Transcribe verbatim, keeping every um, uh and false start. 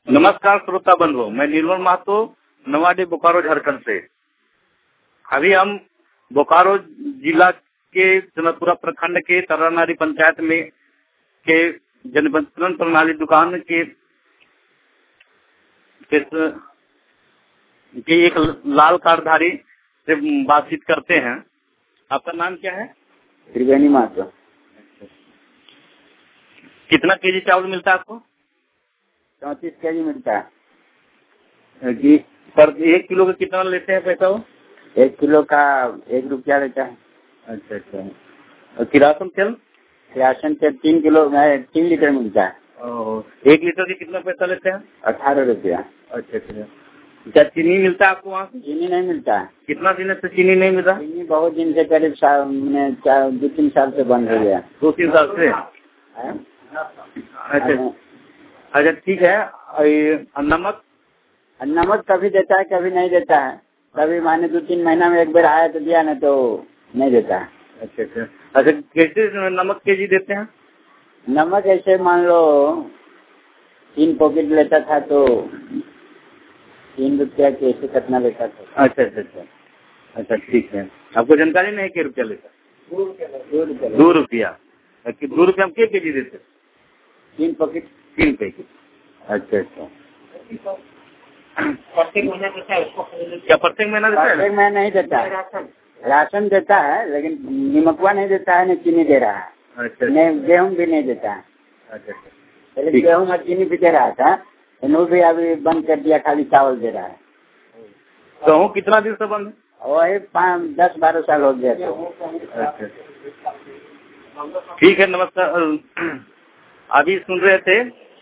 नमस्कार श्रोता बंधु, मैं निर्मल महतो, नवाडी बोकारो झारखंड से। अभी हम बोकारो जिला के जनकपुरा प्रखंड के तरानारी पंचायत में के जनवितरण प्रणाली दुकान के, के, के एक लाल कार्डधारी से बातचीत करते हैं। आपका नाम क्या है? त्रिवेणी महतो। कितना केजी चावल मिलता है आपको? चौंतीस केजी मिलता है। जी पर एक किलो का कितना लेते हैं पैसा? वो एक किलो का एक रुपया लेता है। अच्छा अच्छा। और किरासन तेल? किरासन तेल तीन किलो में तीन लीटर मिलता है। एक लीटर के कितना पैसा लेते हैं? अठारह रुपया। अच्छा अच्छा। क्या चीनी मिलता है आपको वहाँ से? चीनी नहीं मिलता है। कितना दिन से चीनी नहीं मिला? चीनी बहुत दिन से, करीब दो तीन साल से बंद हो गया। दो तीन साल से? अच्छा अच्छा ठीक है। नमक? नमक कभी देता है कभी नहीं देता है। कभी माने दो तीन महीना में एक बार आया तो दिया, नहीं तो नहीं देता है। अच्छा अच्छा अच्छा। कैसे नमक केजी देते हैं? नमक ऐसे मान लो तीन पॉकेट लेता था तो तीन रुपया कैसे कितना लेता था। अच्छा अच्छा अच्छा अच्छा ठीक है। आपको जानकारी नहीं क्या रुपया लेता? दो रुपया। दो रुपया दो रुपया हम क्या केजी देते? तीन पॉकेट तीन पैकेट। अच्छा अच्छा। प्रत्येक महीना देता है उसको? क्या प्रत्येक महीना देता है? प्रत्येक महीना नहीं देता है। राशन देता है लेकिन निमकवा नहीं देता है, न चीनी दे रहा है। अच्छा। नहीं, गेहूँ भी नहीं देता है। अच्छा अच्छा। पहले गेहूँ और चीनी भी दे रहा था, वो भी अभी बंद कर दिया, खाली चावल दे रहा है। गेहूँ कितना दिन से बंद है? वही पाँच दस बारह साल हो गया था। अच्छा ठीक है, नमस्कार। अभी सुन रहे थे